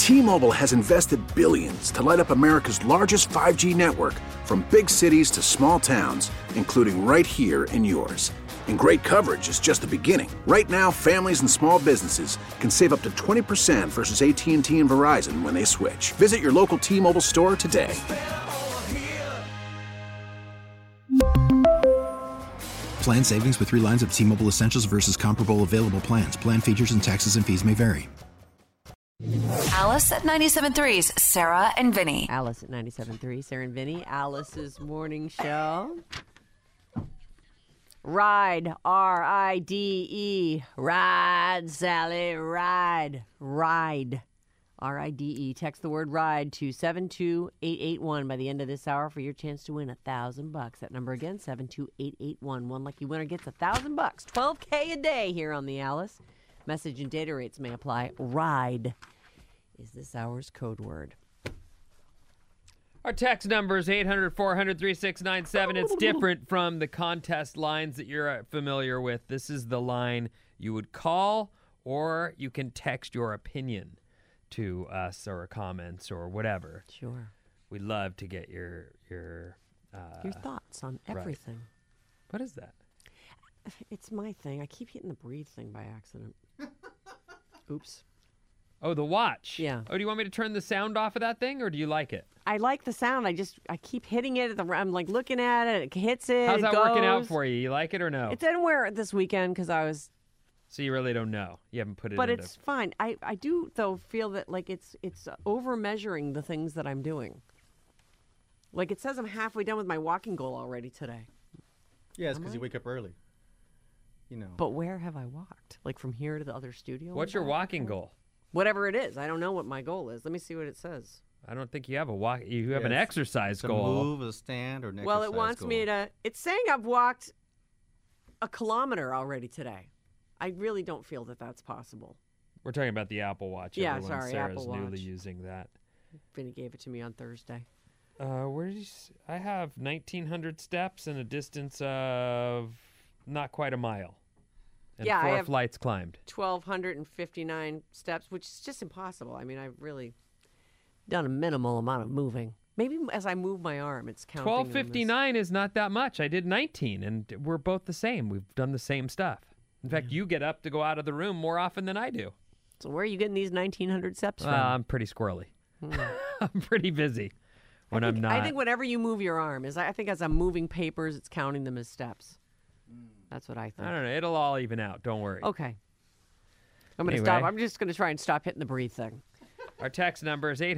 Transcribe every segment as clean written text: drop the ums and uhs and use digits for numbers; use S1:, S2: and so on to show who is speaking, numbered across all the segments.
S1: T-Mobile has invested billions to light up America's largest 5G network, from big cities to small towns, including right here in yours. And great coverage is just the beginning. Right now, families and small businesses can save up to 20% versus AT&T and Verizon when they switch. Visit your local T-Mobile store today.
S2: Plan savings with 3 lines of T-Mobile Essentials versus comparable available plans. Plan features and taxes and fees may vary.
S3: Alice at 97.3's Sarah and Vinny.
S4: Alice at 97.3, Sarah and Vinny. Alice's morning show. Ride, R-I-D-E. Ride, Sally, ride. Ride, R-I-D-E. Text the word ride to 72881 by the end of this hour for your chance to win $1,000. That number again, 72881. One lucky winner gets $1,000. $12K a day here on the Alice. Message and data rates may apply. Ride is this hour's code word.
S5: Our text number is 800-400-3697. It's different from the contest lines that you're familiar with. This is the line you would call, or you can text your opinion to us or comments or whatever.
S4: Sure.
S5: We love to get your
S4: thoughts on everything.
S5: Right. What is that?
S4: It's my thing. I keep hitting the breathe thing by accident. Oops.
S5: Oh, the watch.
S4: Yeah.
S5: Oh, do you want me to turn the sound off of that thing, or do you like it?
S4: I like the sound. I keep hitting it. I'm like looking at it. It hits it.
S5: How's that
S4: goes.
S5: working out for you? You like it or no?
S4: It didn't wear it this weekend because I was.
S5: So you really don't know. You haven't put it.
S4: But it's fine. I do though feel that like it's over measuring the things that I'm doing. Like it says I'm halfway done with my walking goal already today.
S6: Yeah, it's because you wake up early. You know.
S4: But where have I walked? Like from here to the other studio?
S5: What's your walking goal?
S4: Whatever it is. I don't know what my goal is. Let me see what it says.
S5: I don't think you have a walk. You have an exercise
S6: to
S5: goal.
S6: Move, a stand, or an
S4: Well,
S6: exercise
S4: it wants
S6: goal.
S4: me to. It's saying I've walked a kilometer already today. I really don't feel that that's possible.
S5: We're talking about the Apple Watch.
S4: Yeah,
S5: Everyone.
S4: sorry,
S5: Sarah's
S4: Apple
S5: newly
S4: Watch.
S5: using that.
S4: Vinny gave it to me on Thursday.
S5: Where did you? I have 1,900 steps and a distance of not quite a mile. And
S4: Yeah, I
S5: 4
S4: have
S5: flights climbed.
S4: 1,259 steps, which is just impossible. I mean, I've really done a minimal amount of moving. Maybe as I move my arm, it's counting.
S5: 1,259 is not that much. I did 19, and we're both the same. We've done the same stuff. In fact, you get up to go out of the room more often than I do.
S4: So where are you getting these 1,900 steps from?
S5: I'm pretty squirrely. I'm pretty busy when I'm not.
S4: I think whenever you move your arm, I think as I'm moving papers, it's counting them as steps. That's what I think.
S5: I don't know. It'll all even out. Don't worry.
S4: Okay. I'm going to
S5: Anyway.
S4: stop. I'm just going to try and stop hitting the breathe thing.
S5: Our text number is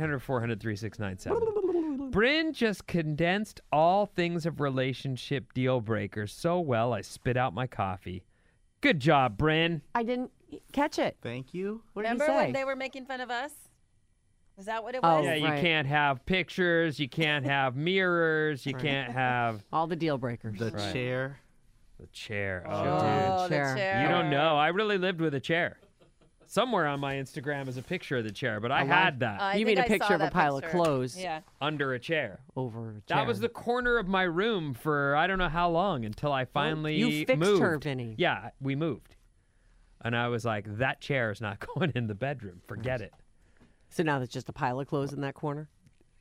S5: 800-400-3697. Bryn just condensed all things of relationship deal breakers so well I spit out my coffee. Good job, Bryn.
S4: I didn't catch it.
S6: Thank you.
S4: What did
S7: Remember
S4: he say?
S7: when they were making fun of us? Is that what it
S4: Oh,
S7: was?
S5: Yeah,
S4: right.
S5: you can't have pictures. You can't have mirrors. You can't have
S4: All the deal breakers.
S6: The chair.
S5: the chair.
S4: Sure.
S5: Oh,
S7: Oh, the
S4: Chair.
S7: chair.
S5: dude. You don't know. I really lived with a chair. Somewhere on my Instagram is a picture of the chair, but I had that
S7: I
S4: You
S7: think
S4: mean a
S7: I
S4: picture
S7: saw
S4: of a
S7: that
S4: pile
S7: picture.
S4: of clothes
S7: Yeah.
S5: under a chair.
S4: over a chair.
S5: That was the corner of my room for I don't know how long until I finally
S4: you fixed
S5: moved.
S4: her, Vinny.
S5: Yeah, we moved. And I was like, that chair is not going in the bedroom. Forget it.
S4: So now there's just a pile of clothes in that corner?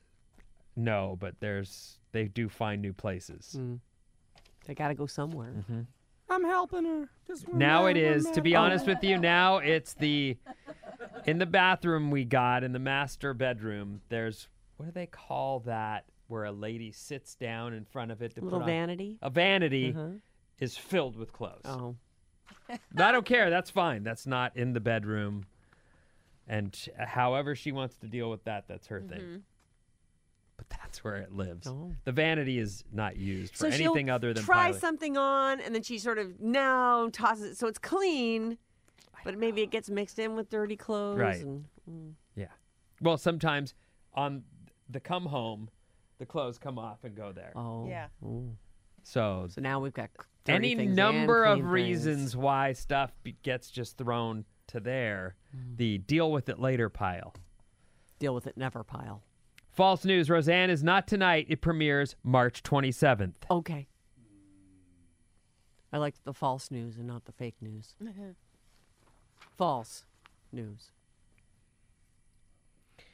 S5: No, but they do find new places.
S4: They got to go somewhere.
S5: Mm-hmm.
S6: I'm helping her.
S5: Now it is, to be honest with you, now it's in the bathroom we got, in the master bedroom, there's, what do they call that, where a lady sits down in front of it to
S4: Little
S5: put on?
S4: vanity?
S5: A vanity is filled with clothes.
S4: Oh.
S5: I don't care. That's fine. That's not in the bedroom. And however she wants to deal with that, that's her thing. But that's where it lives.
S4: Oh.
S5: The vanity is not used for
S4: So
S5: anything
S4: she'll
S5: other than
S4: try
S5: pilot.
S4: something on, and then she sort of tosses it so it's clean, but maybe it gets mixed in with dirty clothes.
S5: Right.
S4: And,
S5: Yeah. Well, sometimes on the come home, the clothes come off and go there.
S4: oh.
S7: Yeah.
S4: Ooh.
S5: So
S4: So now we've got dirty
S5: any
S4: things
S5: number
S4: and
S5: of
S4: clean
S5: reasons
S4: things.
S5: why stuff gets just thrown to there. The deal with it later pile.
S4: Deal with it never pile.
S5: False news. Roseanne is not tonight. It premieres March 27th.
S4: Okay. I like the false news and not the fake news. False news.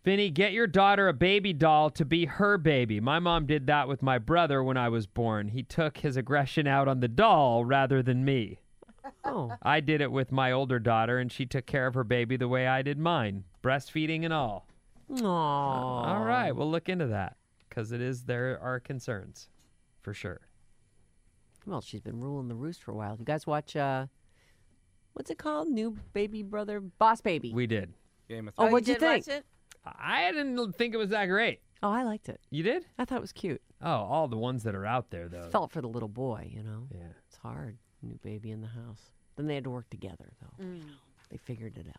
S5: Vinny, get your daughter a baby doll to be her baby. My mom did that with my brother when I was born. He took his aggression out on the doll rather than me.
S4: Oh.
S5: I did it with my older daughter, and she took care of her baby the way I did mine, breastfeeding and all.
S4: Aww.
S5: All right, we'll look into that because there are concerns for sure.
S4: Well, she's been ruling the roost for a while. You guys watch, what's it called? New Baby Brother? Boss Baby.
S5: We did.
S6: Game of
S4: Oh,
S7: you
S4: what'd you
S7: did
S4: think?
S7: watch it?
S5: I didn't think it was that great.
S4: Oh, I liked it.
S5: You did?
S4: I thought it was cute.
S5: Oh, all the ones that are out there, though.
S4: Felt for the little boy, you know?
S5: Yeah.
S4: It's hard. New baby in the house. Then they had to work together, though. You know, they figured it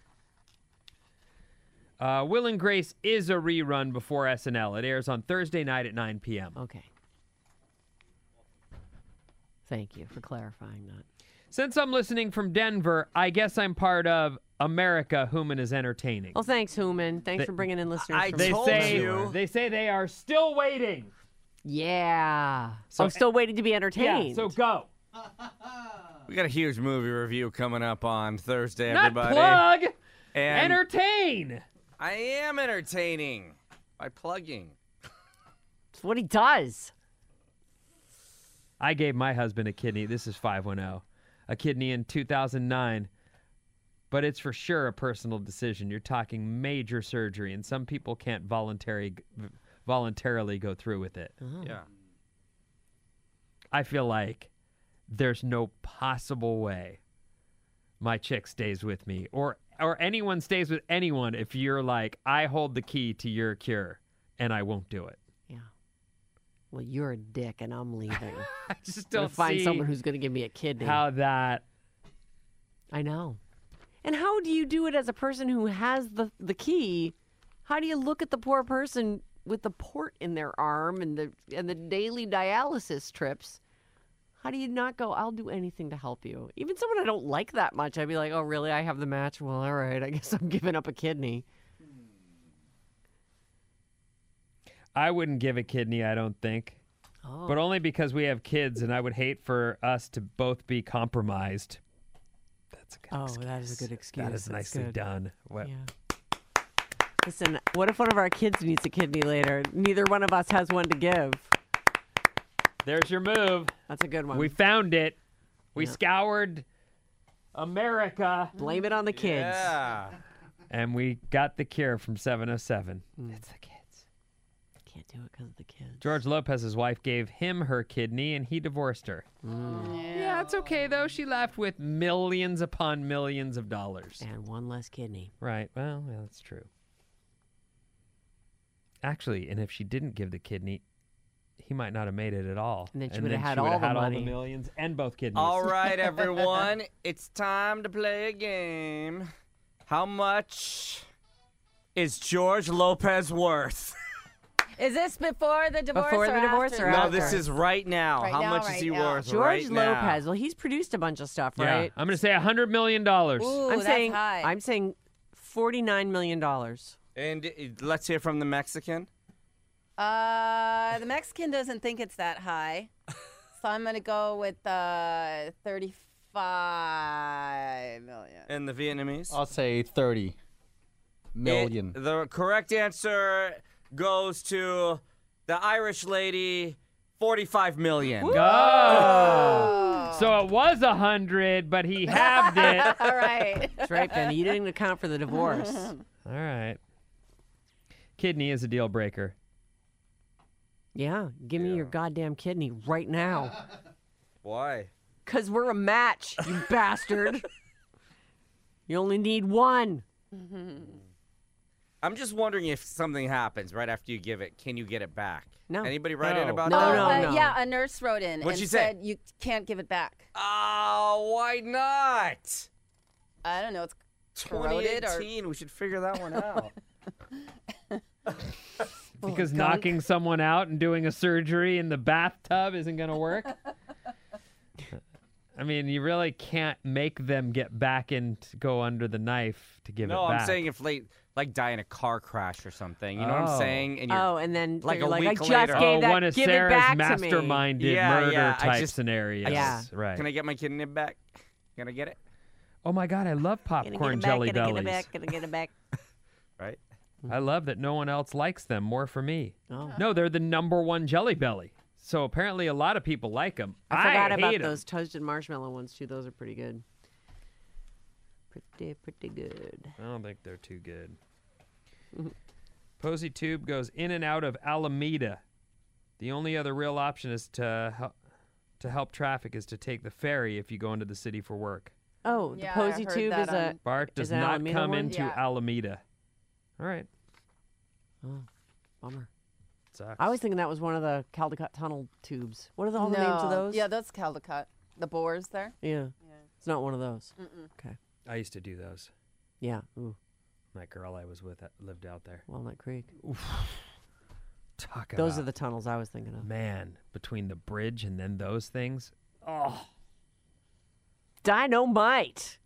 S4: out.
S5: Will and Grace is a rerun before SNL. It airs on Thursday night at 9 p.m.
S4: Okay. Thank you for clarifying that.
S5: Since I'm listening from Denver, I guess I'm part of America Human is Entertaining.
S4: Well, thanks, Human. Thanks for bringing in listeners.
S8: I
S4: from
S5: They
S8: told
S5: say
S8: you.
S5: they say they are still waiting.
S4: Yeah.
S5: So-
S4: I'm still waiting to be entertained.
S5: Yeah, so go.
S8: We got a huge movie review coming up on Thursday,
S5: Not
S8: everybody.
S5: plug.
S8: And
S5: Entertain.
S8: I am entertaining by plugging.
S4: It's what he does.
S5: I gave my husband a kidney. This is 510. A kidney in 2009. But it's for sure a personal decision. You're talking major surgery, and some people can't voluntarily go through with it.
S8: Yeah.
S5: I feel like there's no possible way my chick stays with me or anyone stays with anyone if you're like, I hold the key to your cure and I won't do it.
S4: Yeah. Well, you're a dick, and I'm leaving.
S5: I just
S4: I'm gonna
S5: don't
S4: find
S5: see
S4: someone who's going to give me a kidney.
S5: how that.
S4: I know. And how do you do it as a person who has the key? How do you look at the poor person with the port in their arm and the daily dialysis trips? How do you not go, I'll do anything to help you? Even someone I don't like that much, I'd be like, oh, really? I have the match? Well, all right. I guess I'm giving up a kidney.
S5: I wouldn't give a kidney, I don't think.
S4: Oh.
S5: But only because we have kids and I would hate for us to both be compromised. That's a good excuse.
S4: That is a good excuse.
S5: That is
S4: That's
S5: nicely
S4: good.
S5: done. What?
S4: Yeah. Listen, what if one of our kids needs a kidney later? Neither one of us has one to give.
S5: There's your move.
S4: That's a good one.
S5: We found it. We
S4: Yeah.
S5: scoured America
S4: Blame it on the kids.
S8: Yeah.
S5: and we got the cure from 707. It's the kids.
S4: Can't do it because of the kids.
S5: George Lopez's wife gave him her kidney and he divorced her. Yeah, it's okay though. She left with millions upon millions of dollars.
S4: And one less kidney.
S5: Right. Well, yeah, that's true. Actually, and if she didn't give the kidney, he might not have made it at all.
S4: And then she
S5: and
S4: would have
S5: then
S4: had
S5: she would
S4: all
S5: have
S4: the
S5: had
S4: money.
S5: all the millions and both kidneys.
S8: All right, everyone. It's time to play a game. How much is George Lopez worth?
S7: Is this before the divorce
S4: Before
S7: or
S4: the divorce
S7: after
S4: or
S7: the
S8: No,
S4: after?
S8: this is right now.
S7: Right
S8: How
S7: now,
S8: much is
S7: right
S8: he
S7: now.
S8: worth
S4: George
S8: right now?
S4: Lopez. Well, he's produced a bunch of stuff,
S5: Yeah.
S4: right?
S5: I'm going to say $100 million.
S7: Ooh,
S4: I'm
S7: that's
S4: saying
S7: high.
S4: I'm saying $49 million.
S8: And let's hear from the Mexican.
S7: The Mexican doesn't think it's that high, so I'm gonna go with 35 million.
S8: And the Vietnamese.
S6: I'll say 30 million.
S8: The correct answer goes to the Irish lady, 45 million.
S5: Oh. So it was 100, but he halved it.
S7: All right.
S4: That's right, Benny. You didn't account for the divorce.
S5: All right. Kidney is a deal breaker.
S4: Yeah, give me your goddamn kidney right now.
S8: Why?
S4: Because we're a match, you bastard. You only need one.
S8: I'm just wondering if something happens right after you give it, can you get it back?
S4: No.
S8: Anybody write in
S5: No.
S8: about
S4: No,
S8: that?
S4: no.
S7: Yeah, a nurse wrote in
S8: What'd
S7: and
S8: she say?
S7: said you can't give it back.
S8: Oh, why not?
S7: I don't know. It's corroded or
S8: 2018, we should figure that one out.
S5: Because knocking someone out and doing a surgery in the bathtub isn't going to work? I mean, you really can't make them get back and go under the knife to give
S8: No,
S5: it back.
S8: I'm saying if like die in a car crash or something. You know what
S5: Oh.
S8: I'm saying? And you're,
S4: Oh, and then
S8: Like
S4: you're
S8: a
S4: like, I
S8: week
S4: just
S8: later.
S4: gave that.
S5: one of
S4: give
S5: Sarah's
S4: it back to me.
S5: masterminded
S8: Yeah,
S5: murder
S8: yeah, I
S5: type
S8: just-
S5: scenarios.
S4: Yeah.
S5: Right.
S8: Can I get my kidney back? Can I get it?
S5: Oh my God, I love
S4: Gonna get
S5: popcorn
S4: it back,
S5: jelly
S4: gonna
S5: bellies.
S4: get it back, gonna get it back.
S8: Right?
S5: I love that no one else likes them. More for me.
S4: Oh.
S5: No, they're the #1 Jelly Belly. So apparently a lot of people like them.
S4: I forgot about
S5: hate 'em.
S4: those toasted marshmallow ones too. Those are pretty good. Pretty good.
S5: I don't think they're too good. Posy Tube goes in and out of Alameda. The only other real option is to help traffic is to take the ferry if you go into the city for work.
S4: Oh, the
S7: Yeah, I
S4: Posy
S7: heard
S4: Tube
S7: that
S4: is a
S7: on-
S5: BART does
S4: is an
S5: not
S4: Alameda
S5: come
S4: one?
S5: into
S7: Yeah.
S5: Alameda. All right.
S4: Oh, bummer.
S5: Sucks.
S4: I was thinking that was one of the Caldecott Tunnel tubes. What are all the names of those?
S7: Yeah, that's Caldecott. The boars there.
S4: Yeah. It's not one of those. Okay.
S5: I used to do those.
S4: Yeah. Ooh,
S5: That girl I was with lived out there.
S4: Walnut Creek.
S5: Talk about
S4: Those are the tunnels I was thinking of.
S5: man between the bridge and then those things. Oh.
S4: Dynamite.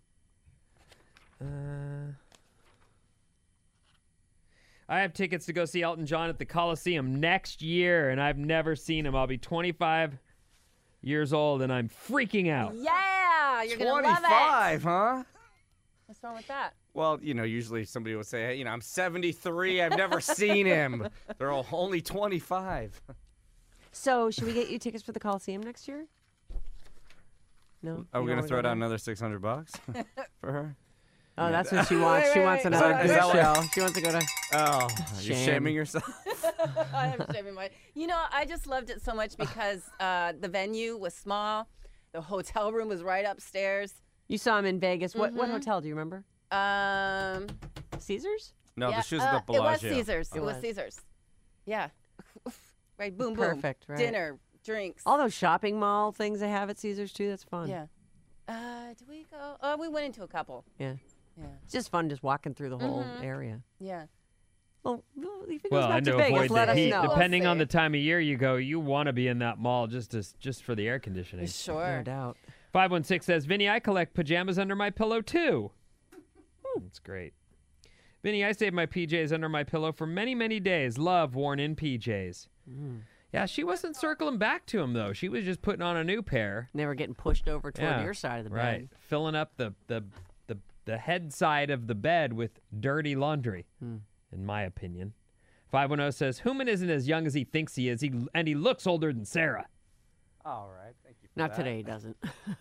S5: I have tickets to go see Elton John at the Coliseum next year, and I've never seen him. I'll be 25 years old, and I'm freaking out.
S7: Yeah, you're gonna love it.
S8: 25, huh?
S7: What's wrong with that?
S8: Well, usually somebody would say, hey, I'm 73. I've never seen him. They're all only 25.
S4: So, should we get you tickets for the Coliseum next year? No.
S8: Are we
S4: You
S8: going
S4: don't
S8: to throw
S4: wanna go
S8: down another $600 for her?
S4: there? Oh, that's what she wants. She wants
S7: wait.
S4: another
S8: Is
S4: good
S8: that
S4: show. She wants to go to.
S8: Oh, you're
S4: Shame.
S8: shaming yourself?
S7: I am shaving my. I just loved it so much because the venue was small, the hotel room was right upstairs.
S4: You saw him in Vegas. What hotel do you remember? Caesars?
S8: No,
S7: Yeah,
S8: the shoes at the
S7: it was
S8: Bellagio.
S7: Caesars.
S4: It
S7: It was
S4: was.
S7: Caesars. Yeah. Right. Boom. Boom.
S4: Perfect, right.
S7: Dinner, drinks.
S4: All those shopping mall things they have at Caesars too. That's fun.
S7: Yeah. Did we go? Oh, we went into a couple.
S4: Yeah.
S7: Yeah.
S4: It's just fun just walking through the whole area.
S7: Yeah.
S4: Well, if it goes
S5: Well,
S4: back
S5: and
S4: to
S5: to
S4: Vegas,
S5: avoid
S4: let
S5: the
S4: us
S5: heat,
S4: know.
S5: depending on
S7: see.
S5: the time of year you go, you want to be in that mall just for the air conditioning.
S7: Sure.
S4: No doubt.
S5: 516 says, Vinny, I collect pajamas under my pillow too. That's great. Vinny, I saved my PJs under my pillow for many, many days. Love worn in PJs. Yeah, she wasn't circling back to him, though. She was just putting on a new pair.
S4: They were getting pushed over toward
S5: Yeah,
S4: your side of the bed.
S5: Right. Filling up the head side of the bed with dirty laundry, in my opinion. 510 says, Human isn't as young as he thinks he is, and he looks older than Sarah.
S8: All right. Thank you for
S4: Not
S8: that.
S4: today, he doesn't.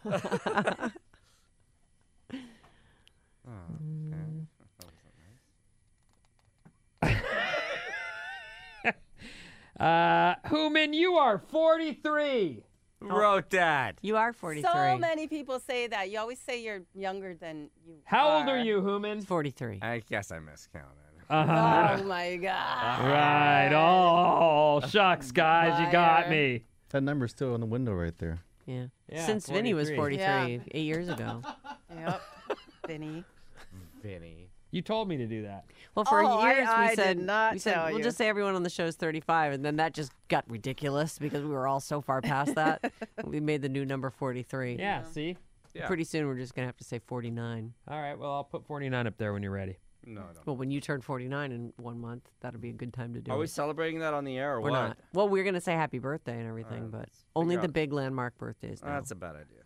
S5: Human, you are 43.
S8: Who wrote that?
S4: You are 43.
S7: So many people say that. You always say you're younger than you
S5: How
S7: are.
S5: old are you, Human?
S4: 43.
S8: I guess I miscounted.
S7: Oh, my God.
S5: Right. Oh, shucks, guys, you got
S7: Liar.
S5: me.
S6: That number's still on the window right there.
S4: Yeah.
S5: Yeah,
S4: Since Vinny was
S5: 43.
S4: 43
S7: Yeah.
S4: 8 years ago.
S7: Yep. Vinny.
S8: Vinny.
S5: You told me to do that.
S4: Well, for
S7: Oh,
S4: years
S7: I
S4: we said
S7: did not
S4: we said
S7: tell
S4: we'll
S7: you.
S4: just say everyone on the show is 35, and then that just got ridiculous because we were all so far past that. We made the new number 43.
S5: Yeah, see?
S8: Yeah.
S4: Pretty soon we're just gonna have to say 49.
S5: All right, well, I'll put 49 up there when you're ready.
S8: No.
S4: Well, when you turn 49 in 1 month, that'll be a good time to do
S8: Are we
S4: it.
S8: celebrating that on the air or
S4: We're
S8: what?
S4: not. Well, we're gonna say happy birthday and everything, but only the
S8: out.
S4: big landmark birthdays. Now.
S8: That's a bad idea.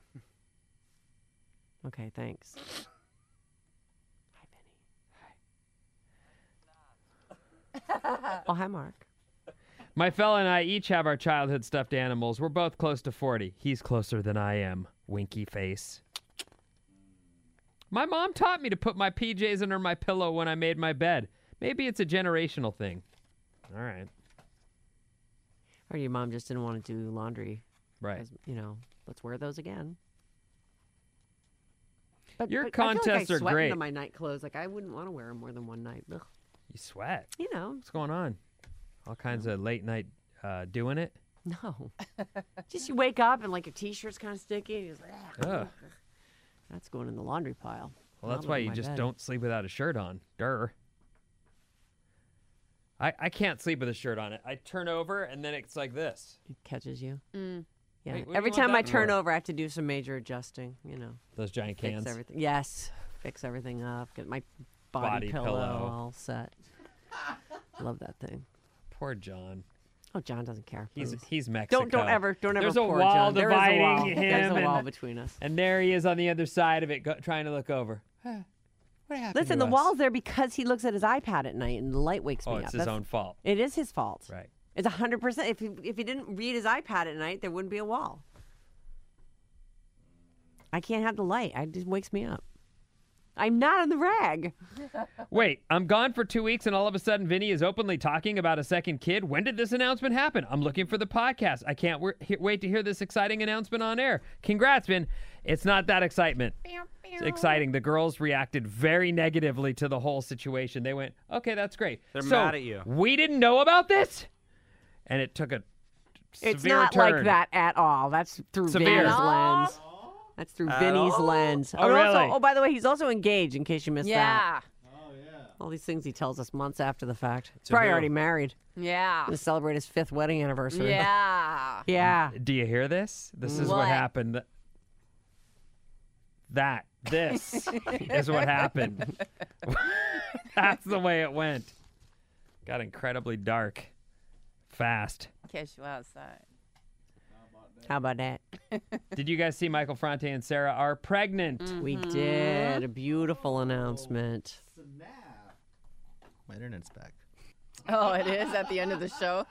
S4: Okay, thanks. Hi, Benny. Oh, hi, Mark.
S5: My fella and I each have our childhood stuffed animals. We're both close to 40. He's closer than I am. Winky face. My mom taught me to put my PJs under my pillow when I made my bed. Maybe it's a generational thing. All right.
S4: Or your mom just didn't want to do laundry.
S5: Right.
S4: As, let's wear those again. But,
S5: Your
S4: I feel like
S5: contests
S4: I
S5: are
S4: sweat
S5: great.
S4: into my night clothes. Like, I wouldn't want to wear them more than one night. Ugh.
S5: You sweat.
S4: What's
S5: What's going on? All kinds of late night doing it?
S4: No. Just you wake up and like your t-shirt's kind of sticky. And you're just like,
S5: Ugh.
S4: that's going in the laundry pile.
S5: Well, that's
S4: Not
S5: why
S4: under
S5: you
S4: my
S5: just
S4: bed.
S5: don't sleep without a shirt on. Durr. I can't sleep with a shirt on it. I turn over and then it's like this.
S4: It catches you. Yeah.
S5: Wait, what do you
S4: Every
S5: want
S4: time I
S5: that
S4: turn
S5: for?
S4: over, I have to do some major adjusting.
S5: Those giant cans.
S4: Fix everything. Yes. Fix everything up. Get my
S5: Body
S4: body, pillow
S5: pillow.
S4: all set. Love that thing.
S5: Poor John.
S4: Oh, John doesn't care.
S5: He's Mexico.
S4: Don't ever
S5: There's a
S4: pour
S5: wall
S4: John. There is a
S5: dividing
S4: wall.
S5: him
S4: There's a wall
S5: and-
S4: between us.
S5: And there he is on the other side of it, trying to look over. What happened
S4: Listen,
S5: to
S4: the
S5: us?
S4: wall's there because he looks at his iPad at night and the light wakes me
S5: Oh,
S4: up.
S5: it's his own fault.
S4: It is his fault.
S5: Right.
S4: It's 100%. If he didn't read his iPad at night, there wouldn't be a wall. I can't have the light. It just wakes me up. I'm not on the rag.
S5: Wait, I'm gone for 2 weeks and all of a sudden Vinny is openly talking about a second kid? When did this announcement happen? I'm looking for the podcast. I can't wait to hear this exciting announcement on air. Congrats, Vin. It's not that excitement. It's exciting. The girls reacted very negatively to the whole situation. They went, okay, that's great.
S8: They're
S5: So,
S8: mad at you.
S5: We didn't know about this? And it took a severe
S4: It's not
S5: turn.
S4: like that at all. That's through
S5: Severe.
S4: Vinny's
S5: At
S4: lens. That's through Vinny's lens.
S5: Oh,
S4: And
S5: really?
S4: Also, by the way, he's also engaged, in case you missed that.
S7: Yeah.
S4: All these things he tells us months after the fact. He's
S8: To
S4: probably
S8: who?
S4: already married.
S7: Yeah.
S4: To celebrate his 5th wedding anniversary.
S7: Yeah.
S4: Yeah.
S5: Do you hear this? This is what
S7: What?
S5: happened. This is what happened. That's the way it went. Got incredibly dark. Fast.
S7: Catch you outside.
S4: How about that?
S5: Did you guys see Michael Franti and Sarah are pregnant?
S4: We did. A beautiful announcement.
S6: My internet's back.
S7: Oh, it is at the end of the show.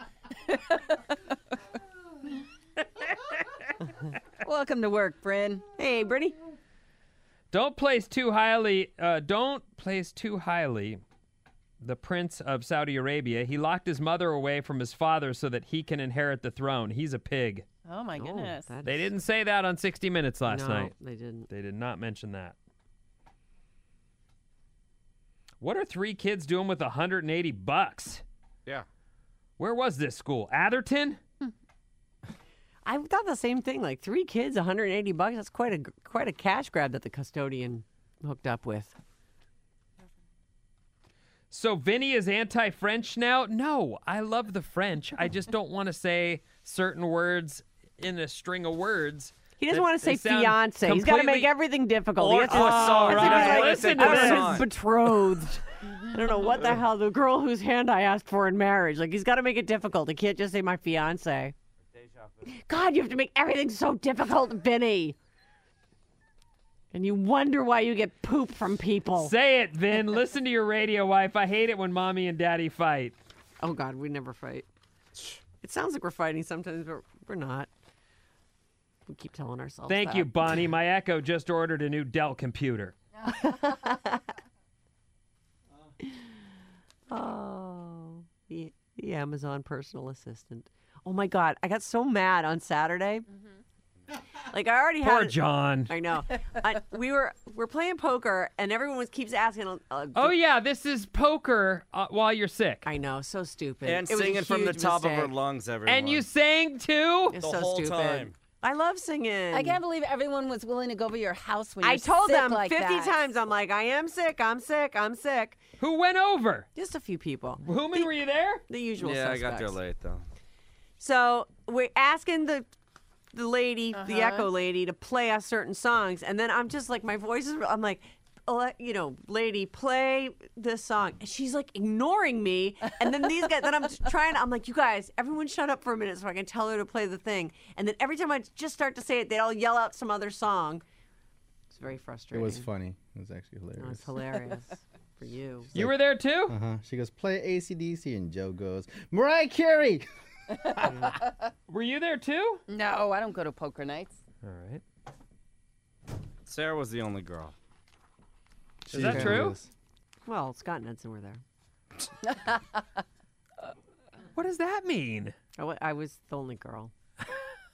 S7: Welcome to work, Bryn.
S4: Hey, Brittany.
S5: Don't place too highly the Prince of Saudi Arabia. He locked his mother away from his father so that he can inherit the throne. He's a pig.
S7: Oh, my goodness.
S4: that
S5: They
S4: is-
S5: didn't say that on 60 Minutes last
S4: no,
S5: night.
S4: they didn't.
S5: They did not mention that. What are 3 kids doing with $180?
S8: Yeah.
S5: Where was this school? Atherton?
S4: I thought the same thing. Like 3 kids, $180. That's quite a cash grab that the custodian hooked up with.
S5: So Vinny is anti-French now? No, I love the French. I just don't want to say certain words in a string of words.
S4: He doesn't
S5: that
S4: want to say
S5: they sound
S4: fiance. He's got to make
S5: completely-
S4: everything difficult.
S8: Or
S4: He has to-
S8: croissant,
S4: it's like
S5: right.
S4: he's like,
S5: Listen
S4: I
S5: to
S4: don't know,
S5: this.
S4: his betrothed. I don't know what the hell, the girl whose hand I asked for in marriage. Like, he's got to make it difficult. He can't just say my fiance. God, you have to make everything so difficult, Vinny. And you wonder why you get poop from people.
S5: Say it, Vin. Listen to your radio wife. I hate it when mommy and daddy fight.
S4: Oh, God, we never fight. It sounds like we're fighting sometimes, but we're not. We keep telling ourselves
S5: Thank
S4: that.
S5: you, Bonnie. My Echo just ordered a new Dell computer.
S4: Oh, the Amazon personal assistant. Oh, my God. I got so mad on Saturday. Like, I already
S5: Poor
S4: had...
S5: John.
S4: I know. We're playing poker, and everyone keeps asking...
S5: Oh, yeah, this is poker while you're sick.
S4: I know, so stupid.
S8: And
S4: It was a
S8: singing from the
S4: huge
S8: top of her
S4: mistake.
S8: lungs, everyone.
S5: And you sang too?
S4: It's
S8: the
S4: so
S8: whole
S4: stupid.
S8: time.
S4: I love singing.
S7: I can't believe everyone was willing to go over your house when you're
S4: I told
S7: sick
S4: them
S7: like
S4: 50
S7: that.
S4: times. I'm like, I am sick. I'm sick. I'm sick.
S5: Who went over?
S4: Just a few people.
S5: Human, were you there?
S4: The usual
S8: Yeah,
S4: suspects.
S8: I got there late, though.
S4: So we're asking the lady, the Echo lady, to play us certain songs, and then I'm just like, my voice is. I'm like, lady, play this song. And she's like ignoring me, and then these guys. Then I'm trying. I'm like, you guys, everyone, shut up for a minute so I can tell her to play the thing. And then every time I just start to say it, they all yell out some other song. It's very
S6: It
S4: frustrating.
S6: was funny. It was actually
S4: No,
S6: hilarious.
S4: it's hilarious for you.
S5: You were there too?
S6: Uh-huh. She goes, play AC/DC, and Joe goes, Mariah Carey!
S5: Were you there too?
S7: No, I don't go to poker nights.
S5: All right.
S8: Sarah was the only girl.
S5: Is that true?
S4: Well, Scott and Edson were there.
S5: What does that mean?
S4: I was the only girl. I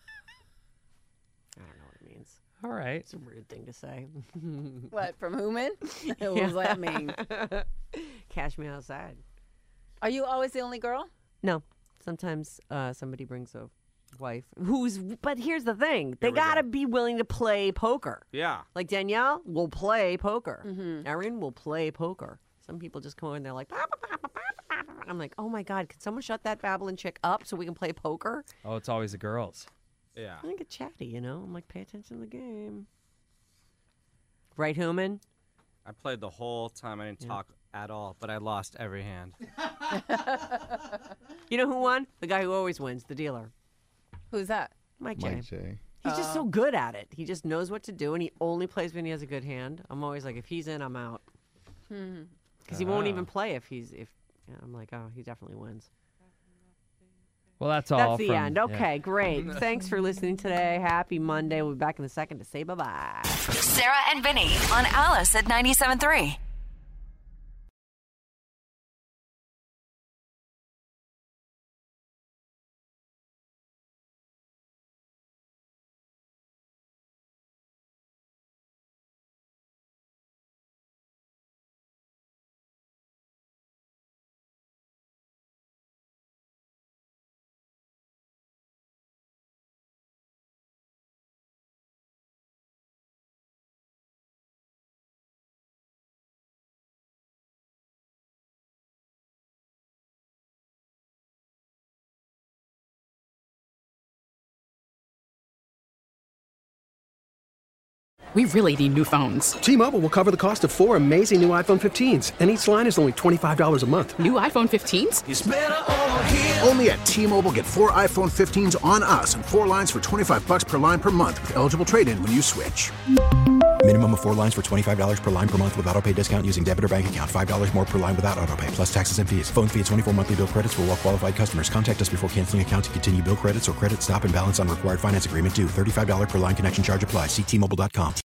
S4: don't know what it means.
S5: All right.
S4: It's a weird thing to say.
S7: What, from Human? What does that mean?
S4: Cash me outside.
S7: Are you always the only girl?
S4: No. Sometimes somebody brings a wife but here's the thing. They
S8: Here we
S4: gotta
S8: go.
S4: be willing to play poker.
S8: Yeah.
S4: Like Danielle will play poker. Erin will play poker. Some people just come over and they're like, "Bah, bah, bah, bah, bah, bah, bah." I'm like, oh my God, can someone shut that babbling chick up so we can play poker?
S5: Oh, it's always the girls.
S8: Yeah.
S4: I get chatty, you know? I'm like, pay attention to the game. Right, Human?
S8: I played the whole time. I didn't talk at all, but I lost every hand.
S4: You know who won? The guy who always wins, the dealer.
S7: Who's that?
S4: Mike J.
S6: Mike J.
S4: He's just so good at it. He just knows what to do, and he only plays when he has a good hand. I'm always like, if he's in, I'm out. Because he won't even play if I'm like, oh, he definitely wins.
S5: Well, that's all.
S4: That's the
S5: from-
S4: end.
S5: yeah.
S4: Okay, great. Thanks for listening today. Happy Monday. We'll be back in a second to say bye-bye.
S3: Sarah and Vinny on Alice at 97.3.
S9: We really need new phones.
S10: T-Mobile will cover the cost of 4 amazing new iPhone 15s, and each line is only $25 a month.
S9: New iPhone 15s?
S1: It's better over here. Only at T-Mobile, get 4 iPhone 15s on us and 4 lines for $25 per line per month with eligible trade-in when you switch.
S2: Minimum of 4 lines for $25 per line per month with autopay discount using debit or bank account. $5 more per line without autopay, plus taxes and fees. Phone fee at 24 monthly bill credits for well-qualified customers. Contact us before canceling account to continue bill credits or credit stop and balance on required finance agreement due. $35 per line connection charge applies. See T-Mobile.com.